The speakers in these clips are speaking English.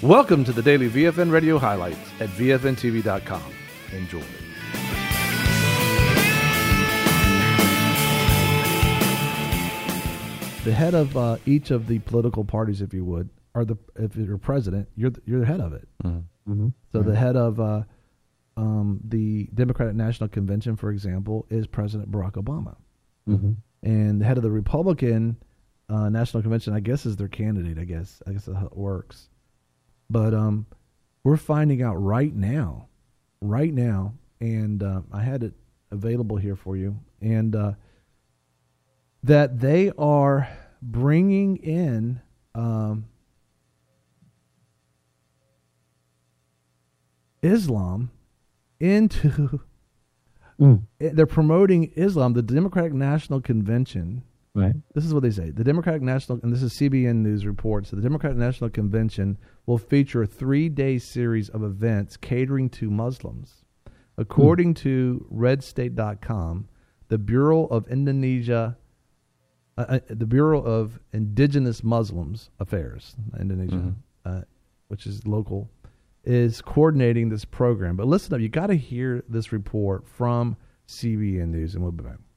Welcome to the daily VFN Radio highlights at VFNTV.com. Enjoy. The head of each of the political parties, if you would, if you're president, you're the head of it. Mm-hmm. Mm-hmm. So the head of the Democratic National Convention, for example, is President Barack Obama. Mm-hmm. And the head of the Republican National Convention, I guess, is their candidate, I guess that's how it works. But we're finding out right now, and I had it available here for you, and that they are bringing in Islam into they're promoting Islam. The Democratic National Convention, right? This is what they say. The Democratic National, and this is CBN News reports, the Democratic National Convention will feature a 3-day series of events catering to Muslims. According to RedState.com, the Bureau of Indigenous Muslims Affairs, Indonesia, which is local, is coordinating this program. But listen up, you got to hear this report from CBN News, and we'll be back.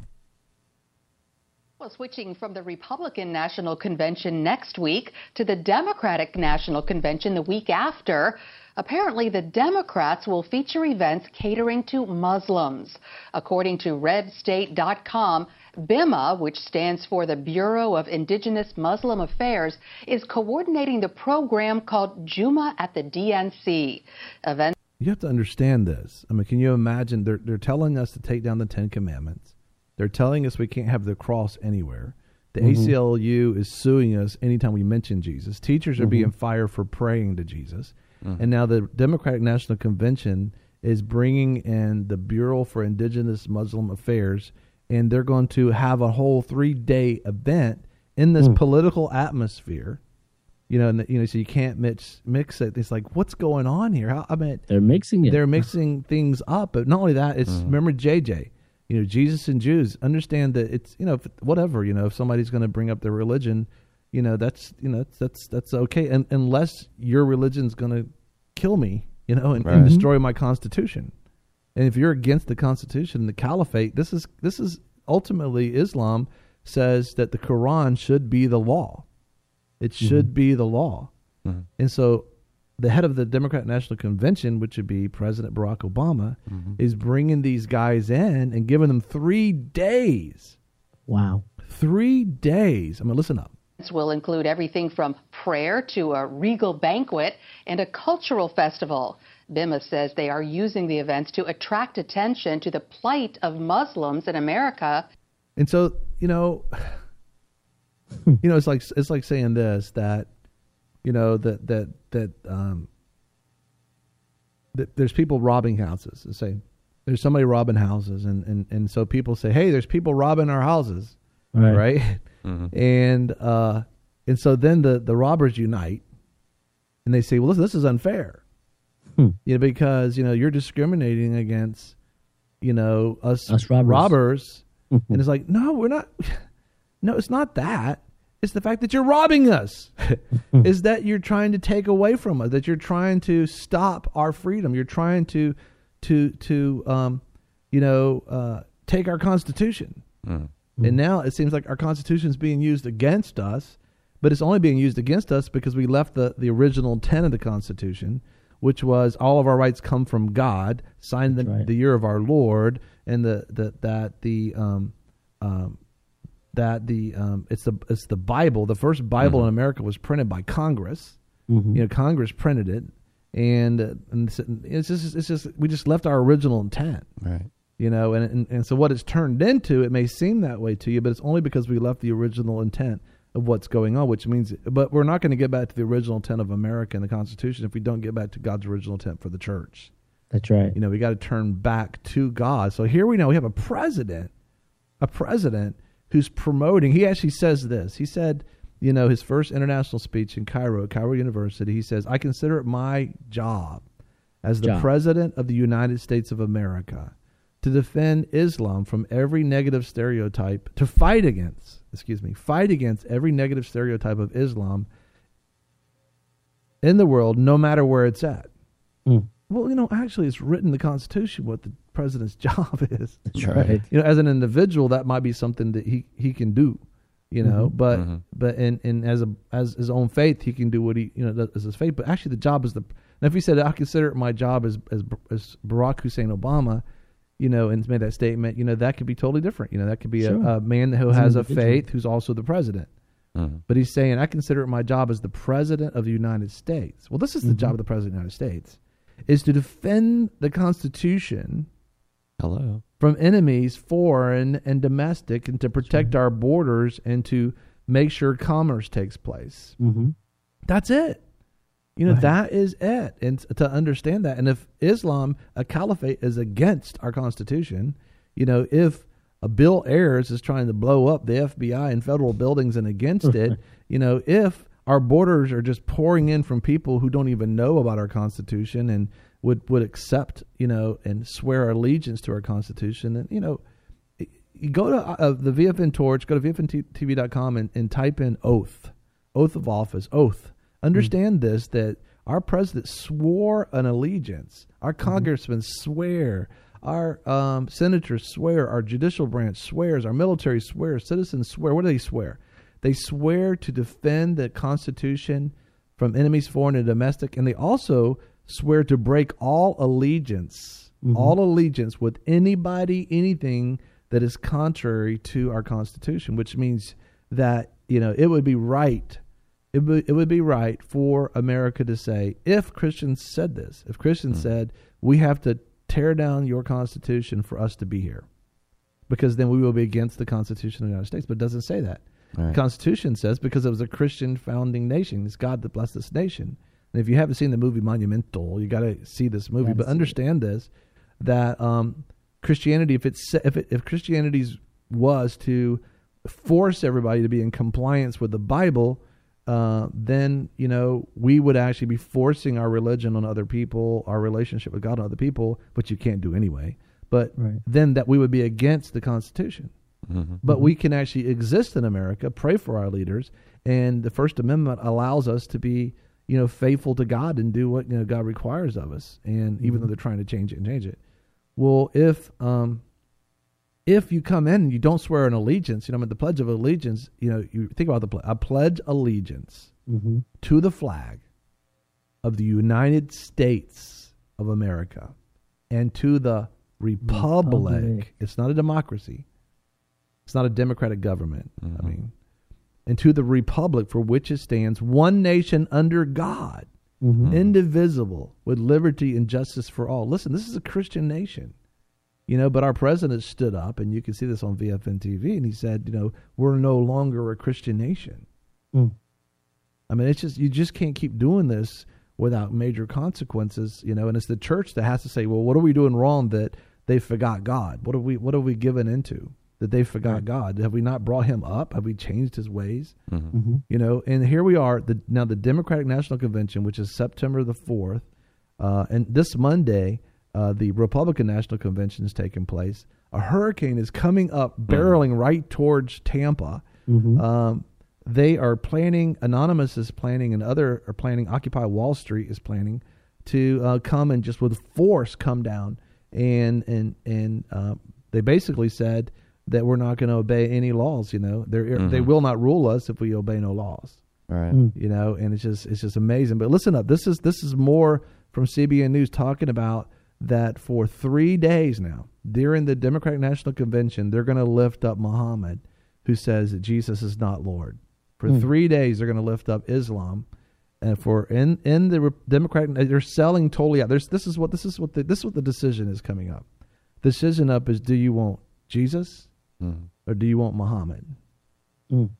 Well, switching from the Republican National Convention next week to the Democratic National Convention the week after, apparently the Democrats will feature events catering to Muslims. According to RedState.com, BIMA, which stands for the Bureau of Indigenous Muslim Affairs, is coordinating the program called Juma at the DNC. You have to understand this. I mean, can you imagine? They're telling us to take down the 10 Commandments. They're telling us we can't have the cross anywhere. The ACLU is suing us anytime we mention Jesus. Teachers are being fired for praying to Jesus. And now the Democratic National Convention is bringing in the Bureau for Indigenous Muslim Affairs, and they're going to have a whole 3-day event in this political atmosphere. So you can't mix it. It's like, what's going on here? They're mixing it. They're mixing things up. But not only that, it's remember JJ. Jesus and Jews, understand that it's, whatever, if somebody's going to bring up their religion, that's okay. And unless your religion's going to kill me, and destroy my Constitution. And if you're against the Constitution, the Caliphate, this is ultimately Islam says that the Quran should be the law. It should be the law. And so the head of the Democratic National Convention, which would be President Barack Obama, is bringing these guys in and giving them 3 days. Wow. 3 days. Listen up. This will include everything from prayer to a regal banquet and a cultural festival. BIMA says they are using the events to attract attention to the plight of Muslims in America. And so, it's like saying this, that that there's people robbing houses. Say there's somebody robbing houses, and so people say, hey, there's people robbing our houses, right? And so then the robbers unite, and they say, well, listen, this is unfair, because you're discriminating against us robbers. And it's like, no, we're not. No, it's not that. It's the fact that you're robbing us. Is that you're trying to take away from us, that you're trying to stop our freedom. You're trying to take our Constitution. And now it seems like our Constitution is being used against us, but it's only being used against us because we left the original intent of the Constitution, which was all of our rights come from God, signed the year of our Lord, and it's the Bible. The first Bible in America was printed by Congress. Congress printed it, and it's just we just left our original intent. Right. And so what it's turned into, it may seem that way to you, but it's only because we left the original intent of what's going on, which means, but we're not going to get back to the original intent of America and the Constitution if we don't get back to God's original intent for the church. That's right. We got to turn back to God. So here we have a president who's promoting. He actually says this. He said, his first international speech in Cairo University, he says, I consider it my job as the President of the United States of America to defend Islam from every negative stereotype, to fight against every negative stereotype of Islam in the world, no matter where it's at. Mm. Well, actually, it's written in the Constitution what the president's job is. That's right. As an individual, that might be something that he can do. But in as his own faith, he can do what he does as his faith. But actually, the job is now if he said, I consider it my job as Barack Hussein Obama, and made that statement, that could be totally different. That could be Sure. a man who has a faith who's also the president. But he's saying, I consider it my job as the president of the United States. Well, this is the job of the president of the United States, is to defend the Constitution from enemies, foreign and domestic, and to protect our borders and to make sure commerce takes place. Mm-hmm. That's it. That is it. And to understand that, and if Islam, a caliphate, is against our Constitution, if a Bill Ayers is trying to blow up the FBI and federal buildings and against it, if our borders are just pouring in from people who don't even know about our Constitution and would accept, and swear allegiance to our Constitution, and you go to the VFN Torch, go to VFNTV.com and type in oath of office, oath. Understand this, that our president swore an allegiance. Our congressmen swear. Our senators swear. Our judicial branch swears. Our military swears. Citizens swear. What do they swear? They swear to defend the Constitution from enemies, foreign and domestic, and they also swear to break all allegiance with anybody, anything that is contrary to our Constitution, which means that, it would be right. It would be right for America to say, if Christians said this, if Christians said, we have to tear down your Constitution for us to be here, because then we will be against the Constitution of the United States. But it doesn't say that. Right. The Constitution says, because it was a Christian founding nation, it's God that blessed this nation. And if you haven't seen the movie Monumental, you got to see this movie. But understand this, that Christianity, if Christianity was to force everybody to be in compliance with the Bible, then we would actually be forcing our religion on other people, our relationship with God on other people, which you can't do anyway. But then that we would be against the Constitution. Mm-hmm. But we can actually exist in America, pray for our leaders, and the First Amendment allows us to be faithful to God and do what God requires of us. And even though they're trying to change it. Well, if you come in and you don't swear an allegiance, the Pledge of Allegiance, you think about I pledge allegiance to the flag of the United States of America and to the Republic. It's not a democracy. It's not a democratic government. And to the Republic for which it stands, one nation under God, indivisible, with liberty and justice for all. Listen, this is a Christian nation. But our president stood up, and you can see this on VFN TV, and he said, we're no longer a Christian nation. It's just, you just can't keep doing this without major consequences, and it's the church that has to say, well, what are we doing wrong that they forgot God? What have we given into that they forgot God? Have we not brought him up? Have we changed his ways? And here we are, the Democratic National Convention, which is September the 4th, and this Monday, the Republican National Convention is taking place. A hurricane is coming up, barreling right towards Tampa. They are planning, Anonymous is planning, and other are planning, Occupy Wall Street is planning to come and just with force come down. And they basically said that we're not going to obey any laws. They will not rule us if we obey no laws. Right. And it's just amazing. But listen up, this is more from CBN News talking about that for 3 days now, during the Democratic National Convention, they're going to lift up Muhammad, who says that Jesus is not Lord. For 3 days, they're going to lift up Islam, and in the Democratic, they're selling totally out. This is what the decision is coming up. The decision up is: do you want Jesus or do you want Muhammad? Do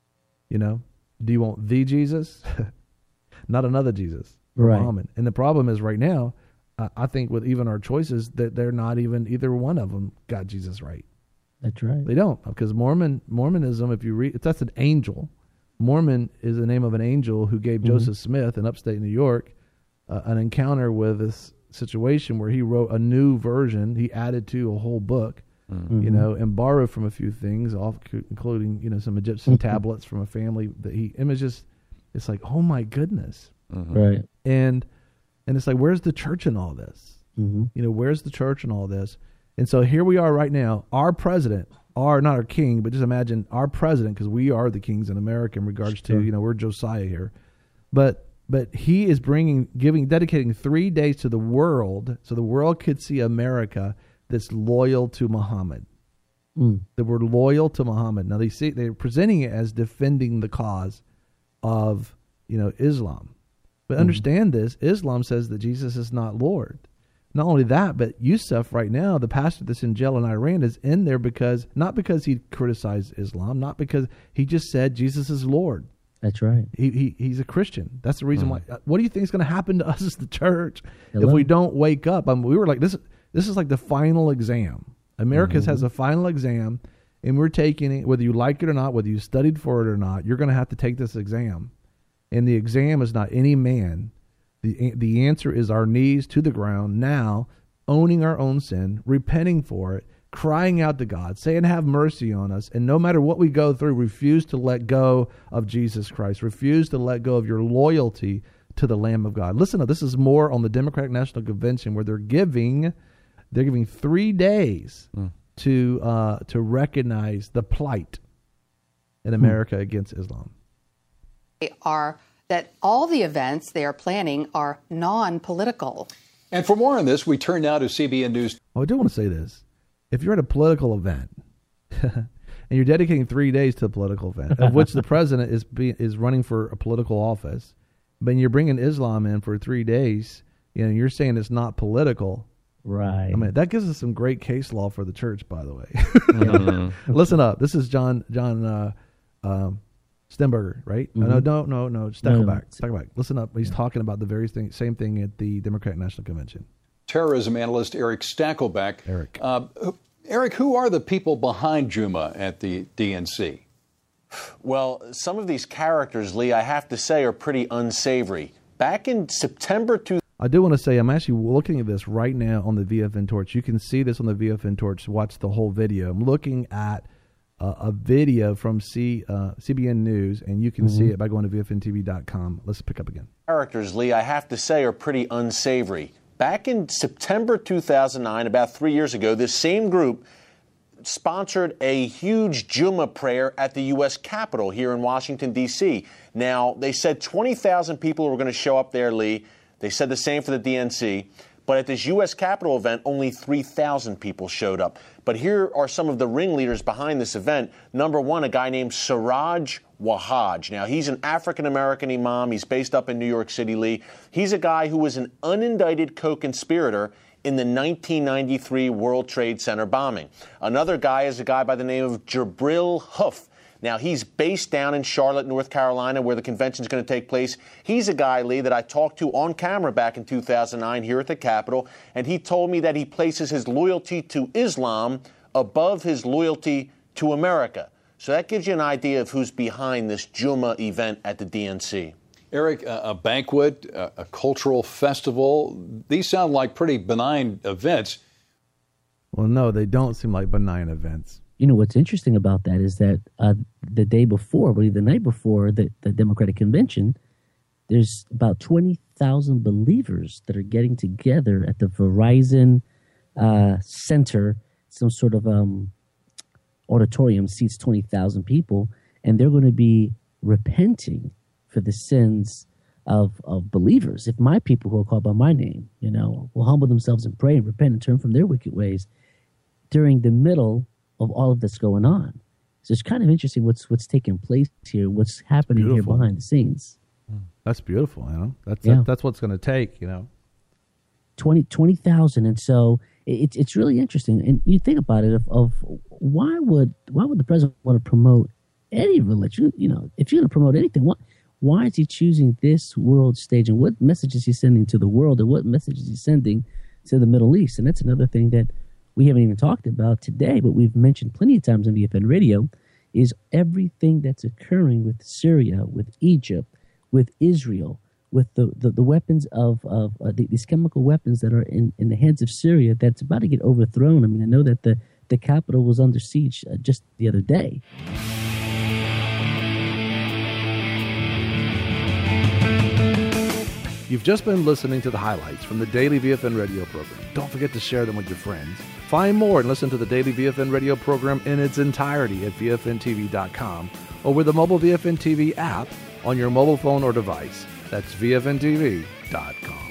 you want the Jesus, not another Jesus, right? Muhammad. And the problem is right now, I think with even our choices, that they're not even either one of them got Jesus right. That's right. They don't, because Mormonism, if you read, that's an angel. Mormon is the name of an angel who gave Joseph Smith in upstate New York an encounter with this situation where he wrote a new version. He added to a whole book, and borrowed from a few things, including some Egyptian tablets from a family that it's like, oh my goodness. Right. And it's like, where's the church in all this? Mm-hmm. You know, where's the church in all this? And so here we are right now. Our president, not our king, but just imagine our president, because we are the kings in America in regards to, you know, we're Josiah here. But he is dedicating 3 days to the world, so the world could see America that's loyal to Muhammad. That we're loyal to Muhammad. Now they're presenting it as defending the cause of, you know, Islam. But understand this: Islam says that Jesus is not Lord. Not only that, but Yusuf right now, the pastor that's in jail in Iran, is in there not because he criticized Islam, not because he just said Jesus is Lord. That's right. He's a Christian. That's the reason why. What do you think is going to happen to us as the church if we don't wake up? We were like, this is like the final exam. America has a final exam, and we're taking it, whether you like it or not, whether you studied for it or not, you're going to have to take this exam. And the exam is not any man. The answer is our knees to the ground now, owning our own sin, repenting for it, crying out to God, saying, have mercy on us. And no matter what we go through, refuse to let go of Jesus Christ. Refuse to let go of your loyalty to the Lamb of God. Listen, this is more on the Democratic National Convention, where they're giving 3 days to recognize the plight in America against Islam. That all the events they are planning are non-political. And for more on this, we turn now to CBN News. Well, I do want to say this. If you're at a political event and you're dedicating 3 days to a political event, of which the president is running for a political office, but you're bringing Islam in for 3 days, you know, you're saying it's not political. Right. I mean, that gives us some great case law for the church, by the way. Listen up. This is John Stenberger, right? No. Just go back. Listen up. He's talking about the very same thing at the Democratic National Convention. Terrorism analyst Eric Stakelbeck. Eric, who are the people behind Juma at the DNC? Well, some of these characters, Lee, I have to say, are pretty unsavory. Back in September I do want to say I'm actually looking at this right now on the VFN Torch. You can see this on the VFN Torch. Watch the whole video. I'm looking at a video from CBN News, and you can see it by going to VFNTV.com. Let's pick up again. Characters, Lee, I have to say, are pretty unsavory. Back in September 2009, about 3 years ago, this same group sponsored a huge Juma prayer at the U.S. Capitol here in Washington, D.C. Now, they said 20,000 people were going to show up there, Lee. They said the same for the DNC. But at this U.S. Capitol event, only 3,000 people showed up. But here are some of the ringleaders behind this event. Number one, a guy named Siraj Wahhaj. Now, he's an African-American imam. He's based up in New York City, Lee. He's a guy who was an unindicted co-conspirator in the 1993 World Trade Center bombing. Another guy is a guy by the name of Jabril Hoof. Now, he's based down in Charlotte, North Carolina, where the convention is going to take place. He's a guy, Lee, that I talked to on camera back in 2009 here at the Capitol, and he told me that he places his loyalty to Islam above his loyalty to America. So that gives you an idea of who's behind this Juma event at the DNC. Eric, a banquet, a cultural festival, these sound like pretty benign events. Well, no, they don't seem like benign events. You know, what's interesting about that is that the day before, the night before the Democratic Convention, there's about 20,000 believers that are getting together at the Verizon Center, some sort of auditorium, seats 20,000 people, and they're going to be repenting for the sins of believers. If my people who are called by my name, you know, will humble themselves and pray and repent and turn from their wicked ways during the middle of all of that's going on. So it's kind of interesting what's taking place here, what's happening here behind the scenes. That's beautiful, you know. That's what's going to take, you know. 20,000, and so it's really interesting. And you think about it of why would the president want to promote any religion? You know, if you're going to promote anything, why is he choosing this world stage, and what message is he sending to the world, and what message is he sending to the Middle East? And that's another thing that we haven't even talked about today, but we've mentioned plenty of times on VFN Radio, is everything that's occurring with Syria, with Egypt, with Israel, with the weapons of these chemical weapons that are in the hands of Syria that's about to get overthrown. I mean, I know that the capital was under siege just the other day. You've just been listening to the highlights from the Daily VFN radio program. Don't forget to share them with your friends. Find more and listen to the Daily VFN radio program in its entirety at VFNTV.com or with the mobile VFN TV app on your mobile phone or device. That's VFNTV.com.